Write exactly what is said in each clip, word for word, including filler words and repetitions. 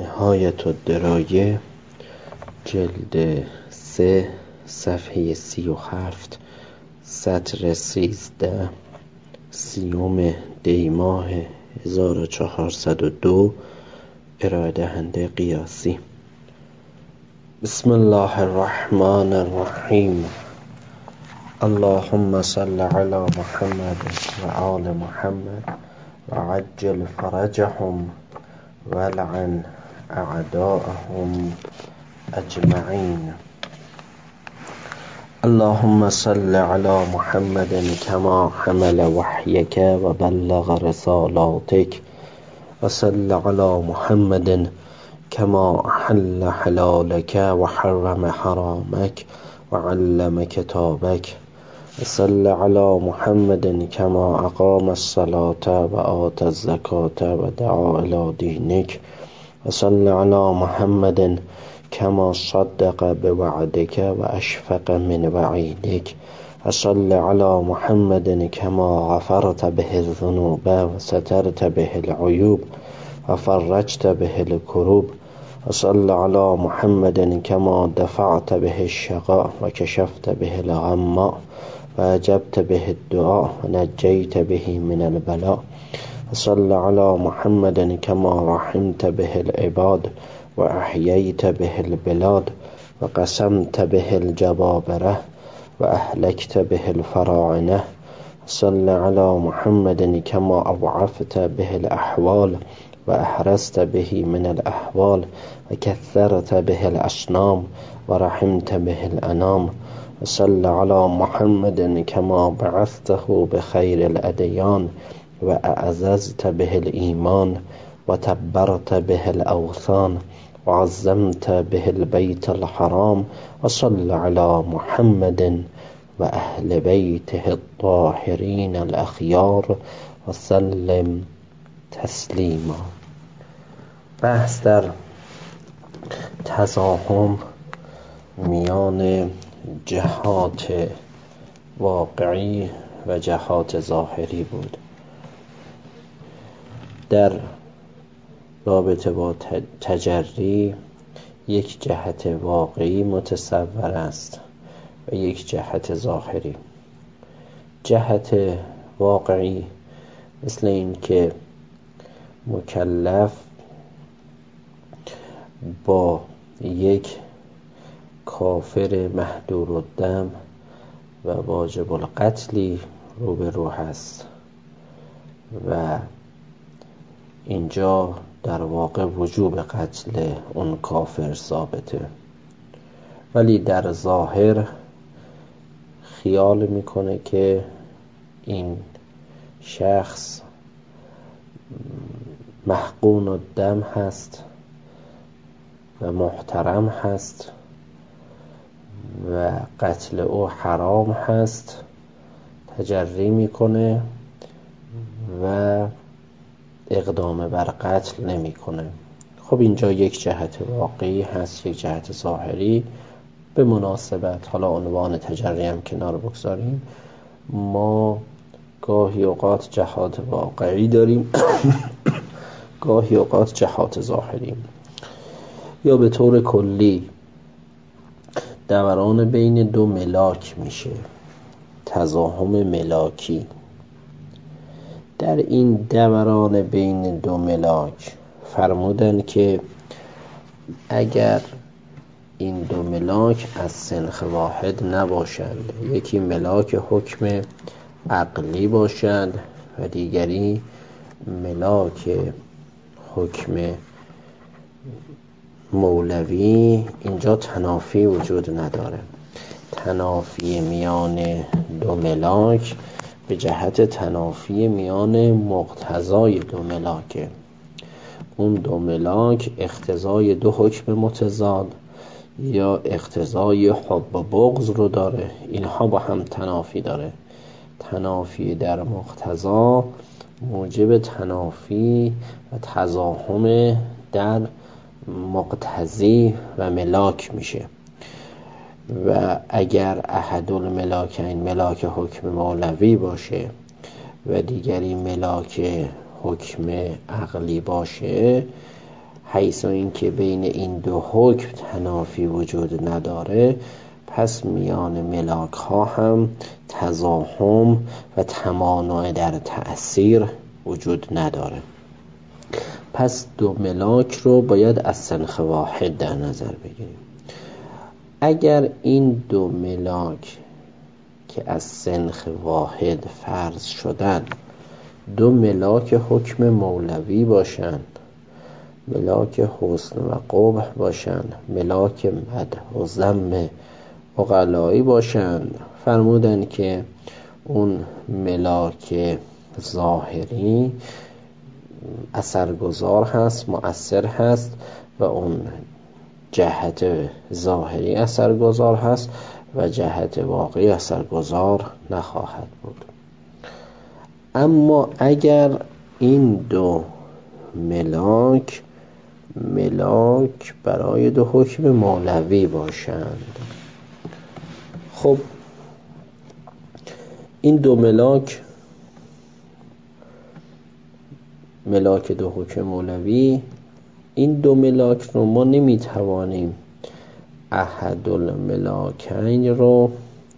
نهایت الدرایه جلد سه صفحه سی و هفت سطر سیزده سیوم دی ماه هزار و چهارصد و دو ارائه دهنده قیاسی. بسم الله الرحمن الرحیم. اللهم صل علی محمد و آل محمد و عجل فرجهم ولعن اعداءهم اجمعین. اللهم صل علی محمد کما حمل وحیک و بلغ رسالاتک و صل علی محمد کما احل حلالک و حرم حرامک و علم کتابک و صل علی محمد کما اقام الصلاة و آت الزکاة و دعا الی دینک و صل علی محمد کما صدق بوعدک و اشفق من وعیدک و صل علی محمد کما غفرت به الذنوب و سترت به العیوب و فرجت به الکروب و صل علی محمد کما دفعت به الشقاء و کشفت به الغم و اجبت به الدعاء و نجیت به من البلاء و صل علی محمد کما رحمت به العباد و احییت به البلاد و قسمت به الجبابره و اهلکت به الفراعنه. صل علی محمد کما اضعفت به الاحوال و احرزت به من الاحوال و کثرت به الاسنام و رحمت به الانام. و صل علی محمد کما بعثته بخیر الادیان و اعززت به الایمان و تبرت به الاوثان و عظمت به البیت الحرام. و صل علی محمد و اهل بیته الطاهرین الاخیار و سلم تسلیما. بحث در تزاحم میان جهات واقعی و جهات ظاهری بود. در رابطه با تجری یک جهت واقعی متصور است و یک جهت ظاهری. جهت واقعی مثل این که مکلف با یک کافر محدور الدم و واجب القتلی روبرو هست و اینجا در واقع وجوب قتل اون کافر ثابته، ولی در ظاهر خیال میکنه که این شخص محقون الدم هست و محترم هست و قتل او حرام هست، تجری میکنه و اقدام بر قتل نمیکنه. خب اینجا یک جهت واقعی هست، یک جهت ظاهری. به مناسبت حالا عنوان تجری هم کنار بگذاریم، ما گاهی اوقات جهات واقعی داریم گاهی اوقات جهات ظاهری. یا به طور کلی دوران بین دو ملاک میشه تزاحم ملاکی. در این دوران بین دو ملاک فرمودن که اگر این دو ملاک از سنخ واحد نباشند، یکی ملاک حکم عقلی باشند و دیگری ملاک حکم مولوی، اینجا تنافی وجود نداره. تنافی میان دو ملاک به جهت تنافی میان مقتضای دو ملاک. اون دو ملاک اقتضای دو حکم متضاد یا اقتضای حب و بغض رو داره، اینها با هم تنافی داره. تنافی در مقتضا موجب تنافی و تزاحم در مقتضی و ملاک میشه. و اگر احد الملاکین ملاک حکم مولوی باشه و دیگری ملاک حکم عقلی باشه، حیث این که بین این دو حکم تنافی وجود نداره، پس میان ملاک ها هم تزاحم و تمانع در تأثیر وجود نداره. پس دو ملاک رو باید از سنخ واحد در نظر بگیریم. اگر این دو ملاک که از سنخ واحد فرض شدن دو ملاک حکم مولوی باشند، ملاک حسن و قبح باشند، ملاک مدح و ذم عقلایی باشند، فرمودن که اون ملاک ظاهری اثرگذار هست، مؤثر هست و اون جهت ظاهری اثرگذار هست و جهت واقعی اثرگذار نخواهد بود. اما اگر این دو ملاک ملاک برای دو حکم مولوی باشند، خب این دو ملاک ملاک دو حکم مولوی، این دو ملاک رو ما نمیتوانیم احد الملاکین رو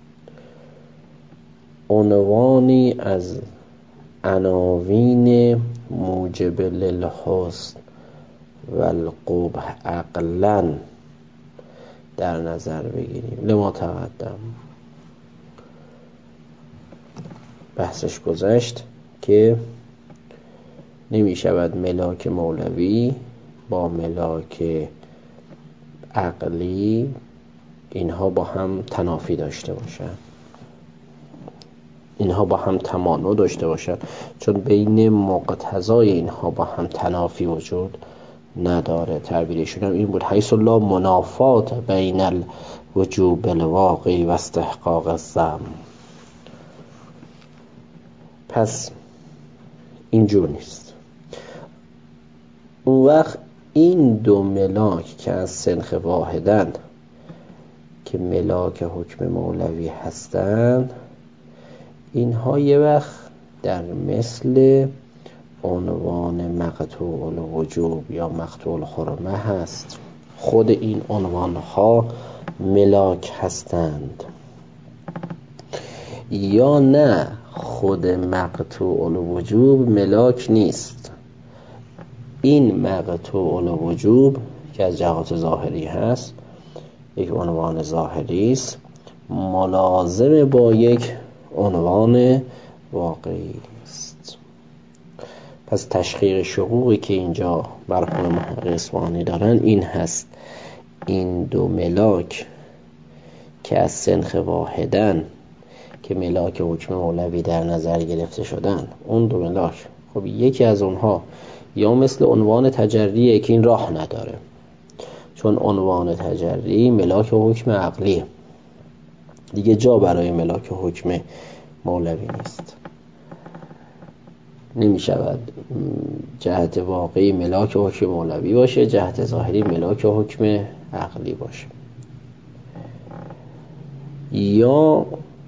عنوانی از عناوین موجب للحسن و القبح عقلا در نظر بگیریم. لما تقدم بحثش گذشت که نمی شود ملاک مولوی با ملاک عقلی اینها با هم تنافی داشته باشن، اینها با هم تمانع داشته باشن، چون بین مقتضای اینها با هم تنافی وجود نداره. تعبیرشون هم این بود: حیث لا منافات بین الوجوب الواقعی و استحقاق الذم. پس اینجور نیست. اون وقت این دو ملاک که از سنخ واحدن که ملاک حکم مولوی هستند، اینها یه وقت در مثل عنوان مقطوع الوجوب یا مقطوع الحرمه هست. خود این عنوانها ملاک هستند، یا نه خود مقطوع الوجوب ملاک نیست. این مقطوع الوجوب که از جهات ظاهری هست، یک عنوان ظاهری است، ملازم با یک عنوان واقعی است. پس تشخیص شقوقی که اینجا مرحوم محقق اصفهانی دارن این هست: این دو ملاک که از سنخ واحدن که ملاک حکم مولوی در نظر گرفته شدن، اون دو ملاک، خب یکی از اونها یا مثل عنوان تجریه که این راه نداره، چون عنوان تجری ملاک حکم عقلی، دیگه جا برای ملاک حکم مولوی نیست. نمی شود جهت واقعی ملاک حکم مولوی باشه، جهت ظاهری ملاک حکم عقلی باشه. یا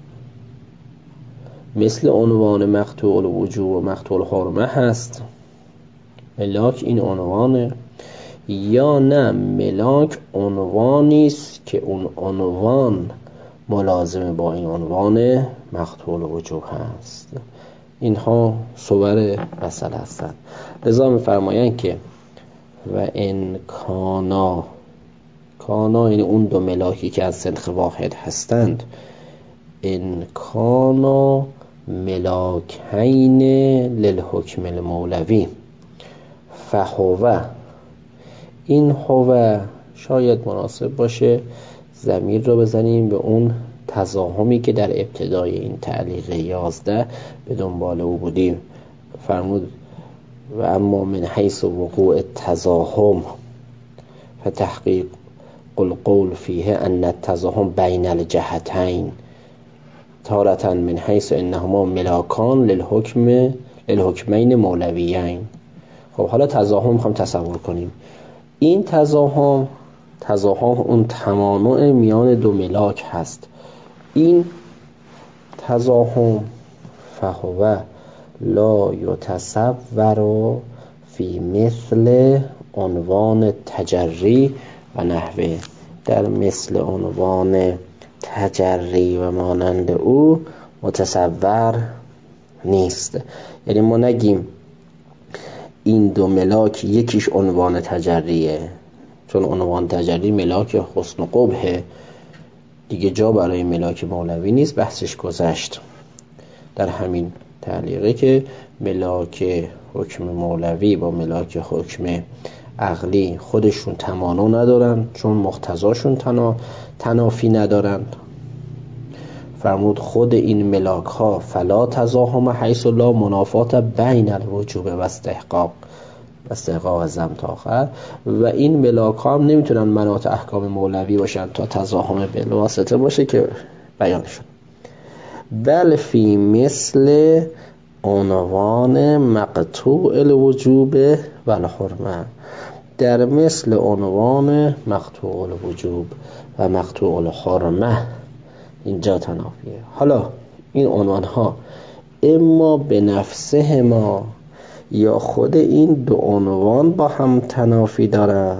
مثل عنوان مقطوع الوجوب و مقطوع الحرمه هست، ملاک این عنوانه. یا نه ملاک عنوانی است که اون عنوان ملازم با این عنوان مقطوع الوجوب هست. اینها صور مسئله هستند. لذا می‌فرمایند که و ان کانا کانا یعنی اون دو ملاکی که از سنخ واحد هستند، ان کانا ملاکین للحکم المولوی فهو، این هو شاید مناسب باشه ضمیر رو بزنیم به اون تزاحمی که در ابتدای این تعلیق یازده به دنبال او بودیم. فرمود و اما من حیث وقوع التزاحم فتحقیق القول فیه ان التزاحم بین الجهتین تارة من حیث انهما ملاکان للحکم للحکمین مولویین. خب حالا تزاحم میخوام تصور کنیم. این تزاحم تزاحم اون تمانع میان دو ملاک هست. این تزاحم فهو لا یتصور فی مثل عنوان تجری و نحوه، در مثل عنوان تجری و مانند او متصور نیست. یعنی ما نگیم این دو ملاک یکیش عنوان تجریه، چون عنوان تجری ملاک حسن و قبحه دیگه، جا برای ملاک مولوی نیست، بحثش گذشت در همین تعلیقه که ملاک حکم مولوی با ملاک حکم عقلی خودشون تمانا ندارن، چون مقتضاشون تنا... تنافی ندارن. فرمود خود این ملاک ها فلا تزاحم حیث لا منافات بین الوجوب و استحقاق و استحقاق زم تا آخر، و این ملاک ها هم نمیتونن مناط احکام مولوی باشن تا تزاحم بالواسطه باشه که بیان شد. بل فی مثل عنوان مقطوع الوجوب و الحرمه، در مثل عنوان مقطوع الوجوب و مقطوع الحرمه اینجا تنافیه. حالا این عنوان ها اما به نفسه ما یا خود این دو عنوان با هم تنافی دارن،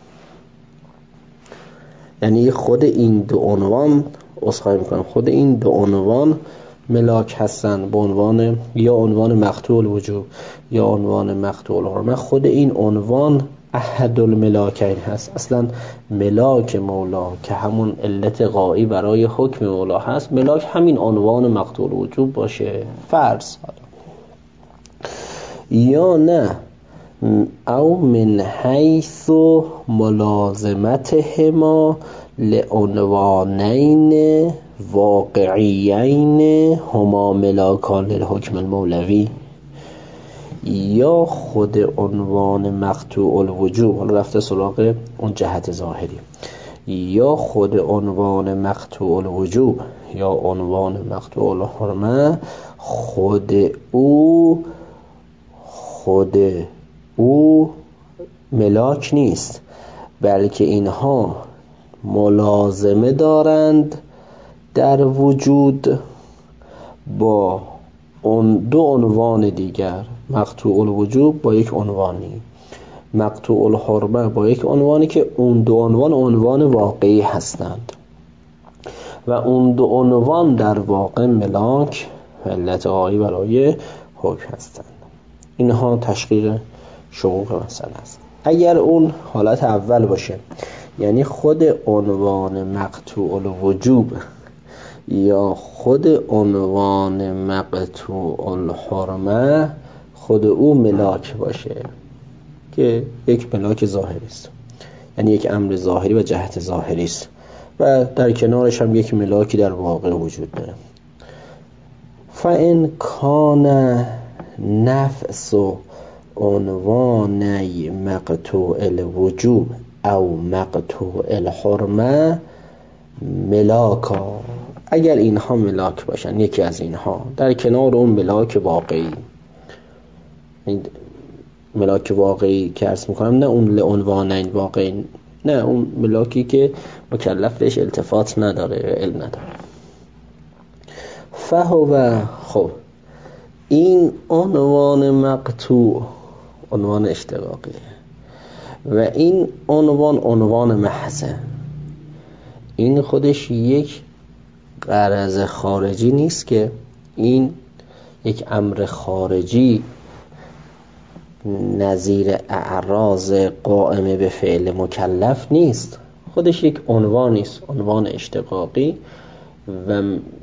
یعنی خود این دو عنوان اصخایی میکنم خود این دو عنوان ملاک هستن به عنوان یا عنوان مقطوع الوجوب یا عنوان مقطوع الحرمه. خود این عنوان احد الملاکین هست. اصلا ملاک مولا که همون علت غایی برای حکم مولا هست، ملاک همین عنوان مقطوع الوجوب باشه فرض، یا نه او من حیث ملازمتهما لعنوانین واقعیین هما ملاکان للحکم المولوی، یا خود عنوان مقطوع الوجوب، حالا رفته سراغ اون جهت ظاهری، یا خود عنوان مقطوع الوجوب یا عنوان مقطوع الحرمه خود او خود او ملاک نیست، بلکه اینها ملازمه دارند در وجود با اون دو عنوان دیگر، مقطوع الوجوب با یک عنوانی، مقطوع الحرمه با یک عنوانی که اون دو عنوان عنوان واقعی هستند و اون دو عنوان در واقع ملاک و علت غایی برای حکم هستند. اینها تشقیق شقوق مسئله است. اگر اون حالت اول باشه، یعنی خود عنوان مقطوع الوجوب یا خود عنوان مقطوع الحرمه خود او ملاک باشه که یک ملاک ظاهری است، یعنی یک امر ظاهری و جهت ظاهری است و در کنارش هم یک ملاکی در واقع وجود داره. فَإِنْ کَانَ نفس عنوانی مقطوع الوجوب او مقطوع الحرمه ملاکا، اگر اینها ملاک باشن، یکی از اینها در کنار اون ملاک واقعی، ملاک واقعی که عرض میکنم نه اون لعنوانین واقعی، نه اون ملاکی که مکلف بهش التفات نداره، علم نداره. فهو، خب این عنوان مقطوع عنوان اشتقاقی و این عنوان عنوان محضه، این خودش یک غرض خارجی نیست که این یک امر خارجی نظیر اعراض قائمه به فعل مکلف نیست، خودش یک عنوان است، عنوان اشتقاقی و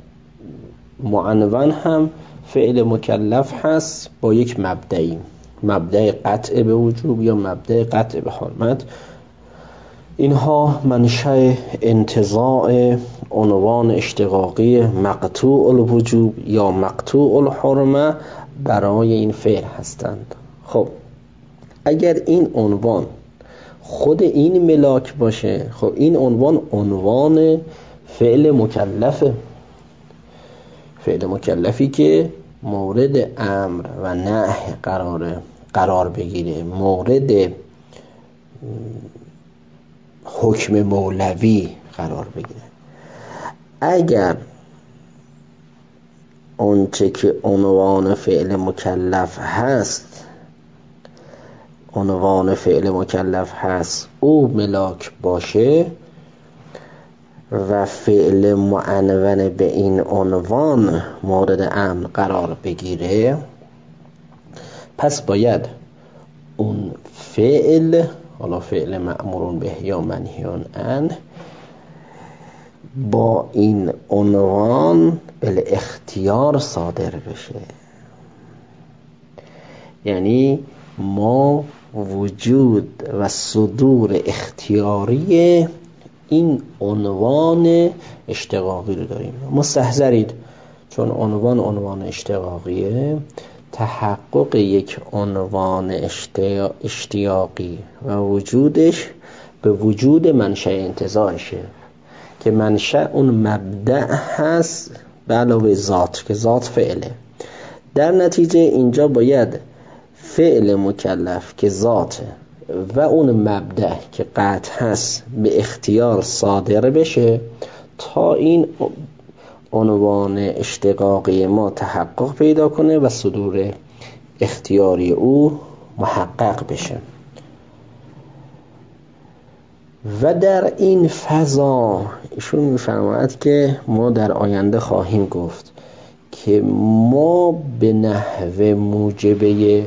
معنون هم فعل مکلف هست با یک مبدئی، مبدأ قطع به وجوب یا مبدأ قطع به حرمت. اینها منشأ انتزاع عنوان اشتقاقی مقطوع الوجوب یا مقطوع الحرمه برای این فعل هستند. خب اگر این عنوان خود این ملاک باشه، خب این عنوان عنوان فعل مکلفه، فعل مکلفی که مورد امر و نهی قراره قرار بگیره، مورد حکم مولوی قرار بگیره. اگر اونچه که عنوان فعل مکلف هست عنوان فعل مکلف هست او ملاک باشه و فعل معنون به این عنوان مورد امر قرار بگیره، پس باید اون فعل، حالا فعل مأمور به یا منهی عنه، با این عنوان بالاختیار صادر بشه. یعنی ما وجود و صدور اختیاری این عنوان اشتقاقی رو داریم. مستحضرید چون عنوان عنوان اشتقاقیه، تحقق یک عنوان اشتیاقی و وجودش به وجود منشأ انتزاعشه که منشأ اون مبدأ هست به علاوه ذات که ذات فعله. در نتیجه اینجا باید فعل مکلف که ذاته و اون مبدأ که قطع هست به اختیار صادر بشه تا این عنوان اشتقاقی ما تحقق پیدا کنه و صدور اختیاری او محقق بشه. و در این فضا ایشون می‌فرماید که ما در آینده خواهیم گفت که ما به نحو موجبه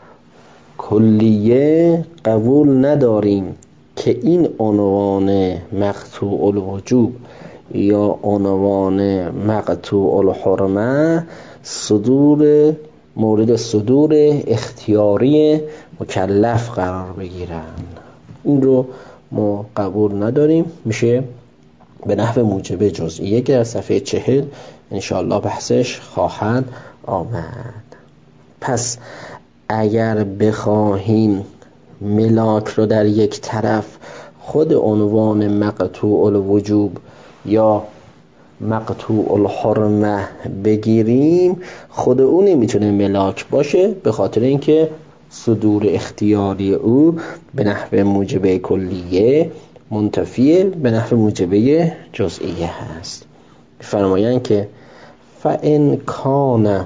کلیه قبول نداریم که این عنوان مقطوع الوجوب یا عنوان مقطوع الحرمه صدور مورد صدور اختیاری مکلف قرار بگیرن. این رو ما قبول نداریم. میشه به نحو موجب جزئیه که در صفحه چهل انشاءالله بحثش خواهد آمد. پس اگر بخواهیم ملاک رو در یک طرف خود عنوان مقطوع الوجوب یا مقطوع الحرمه بگیریم، خود اون نمیتونه ملاک باشه به خاطر اینکه صدور اختیاری او به نحو موجبه کلیه منتفیه به نحو موجبه جزئیه هست. فرمایند که فَإِنْ کَانَ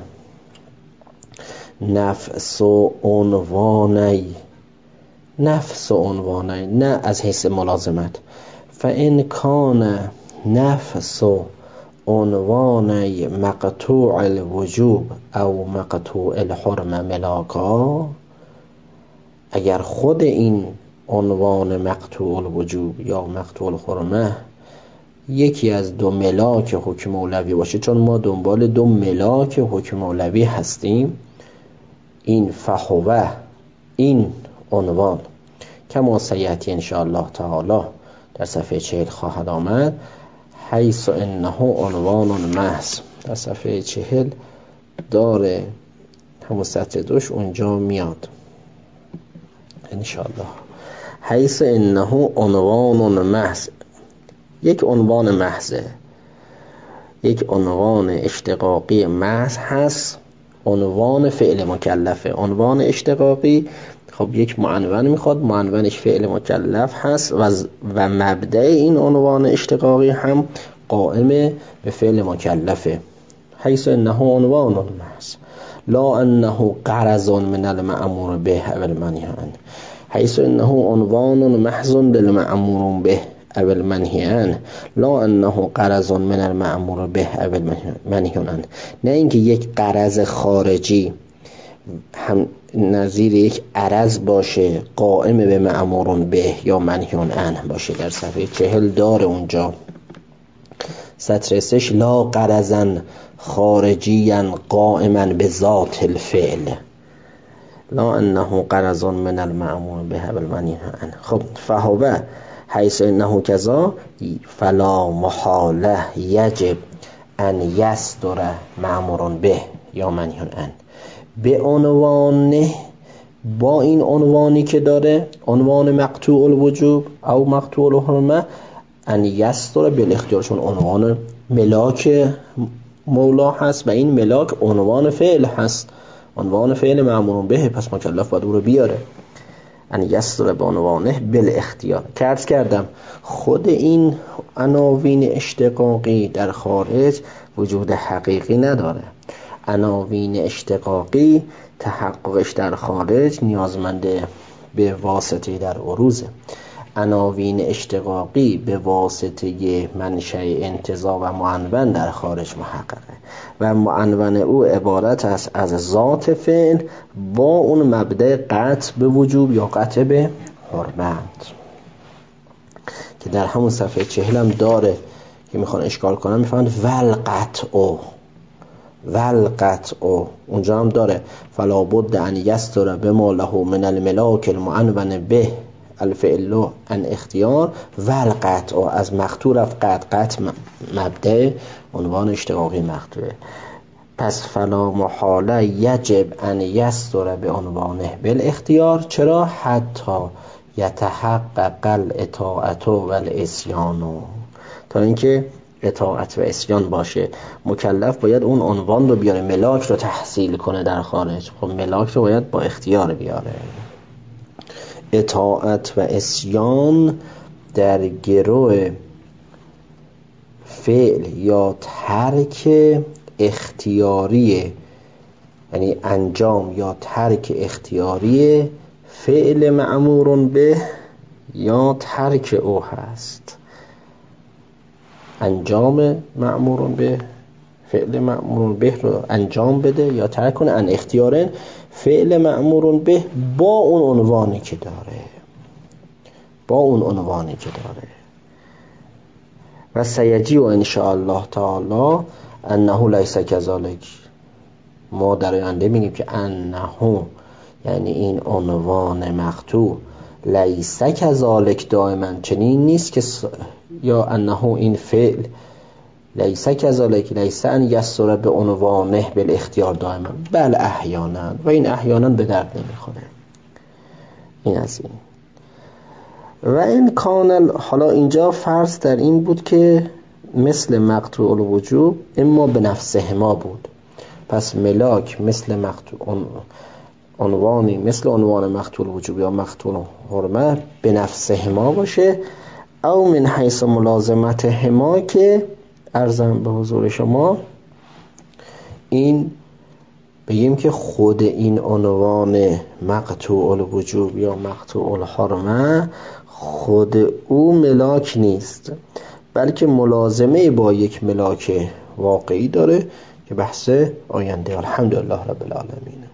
نفس و عنوانی، نفس و عنوانی نه از حیث ملازمت، فَإِنْ کَانَ نفس و عنوانی مقطوع الوجوب او مقطوع الحرمه ملاکا، اگر خود این عنوان مقطوع الوجوب یا مقطوع الحرمه یکی از دو ملاک حکم اولوی باشه، چون ما دنبال دو ملاک حکم اولوی هستیم، این فهوه این عنوان کما سیأتی انشاءالله تعالی در صفحه چهل خواهد آمد، حیث انه عنوان محض، در صفحه چهل داره همون سطر دوش اونجا میاد انشاءالله. حیث انه عنوان محض، یک عنوان محضه، یک عنوان اشتقاقی محض هست، عنوان فعل مکلفه. عنوان اشتقاقی خب یک معنون میخواد، معنونش فعل مکلف هست و, و مبدأ این عنوان اشتقاقی هم قائم به فعل مکلفه. حیث انه عنوان محض لا انه غرض من المأمور به او المنهی عنه، حیث انه عنوان محض للمأمور به او المنهی عنه لا انه غرض من المأمور به او المنهی عنه. نه اینکه یک غرض خارجی هم نظیر یک عرض باشه قائم به مأمور به یا منهی عنه باشه. در صفحه چهل داره اونجا سطر سش لا غرضا خارجیا قائما به ذات الفعل لا انه غرض من المأمور به و المنهی عنه. خب فهو حیث انه کذا فلا محاله یجب ان یصدر مأمور به یا منهی عنه، به عنوان با این عنوانی که داره عنوان مقطوع الوجوب او مقطوع الحرمه ان یصدر بالاختیار، چون عنوان ملاک مولا هست و این ملاک عنوان فعل هست، عنوان فعل مأمور به، پس مکلف باید او رو بیاره. ان یصدر به عنوانه بالاختیار. عرض کردم خود این عناوین اشتقاقی در خارج وجود حقیقی نداره. عناوین اشتقاقی تحققش در خارج نیازمند به واسطه در عروض، عناوین اشتقاقی به واسطه منشأ انتزاع و معنون در خارج محققه و معنون او عبارت است از ذات فعل با اون مبدأ قطع به وجوب یا قطع به حرمت که در همون صفحه چهل هم داره که میخوان اشکال کنن، میفهمند والقطع والقطع اونجا هم داره فلا بد ان یستر بما له من الملاک المعنون به الفعل عن اختیار والقطع از مقطوع رفت قطع قطع مبدأ عنوان اشتقاقی مقطوعه. پس فلا محاله یجب ان یستر به عنوانه بالاختیار. چرا؟ حتی یتحقق الاطاعت و الاسیان، تا اینکه اطاعت و اسیان باشه. مکلف باید اون عنوان رو بیاره، ملاک رو تحصیل کنه در خارج، خب ملاک رو باید با اختیار بیاره. اطاعت و اسیان در گروه فعل یا ترک اختیاری، یعنی انجام یا ترک اختیاری فعل مأمور به یا ترک او هست. انجام مأمور به، فعل مأمور به رو انجام بده یا ترک کنه، ان اختیارن فعل مأمور به با اون عنوانی که داره، با اون عنوانی که داره. و سیجی و انشاءالله تعالی انه لیس کذالک، ما در آینده میگیم که انه، یعنی این عنوان مقطوع، لیس کذالک دائما چنین نیست که س... یا انه این فعل لیس کذالک لیس ان یسر به عنوانه بالاختیار دائما، بل احیانا، و این احیانا به درد نمیخوره. این از این. و این کانال، حالا اینجا فرض در این بود که مثل مقطوع الوجوب اما به نفسهما بود، پس ملاک مثل مقطوع عنوانی مثل عنوان مقطوع الوجوب یا مقطوع حرمت به نفسهما باشه، او من حیث ملازمت هما، که عرضم به حضور شما این بگیم که خود این عنوان مقطوع الوجوب یا مقطوع الحرمه خود او ملاک نیست، بلکه ملازمه با یک ملاک واقعی داره که بحث آینده. الحمدلله رب العالمین.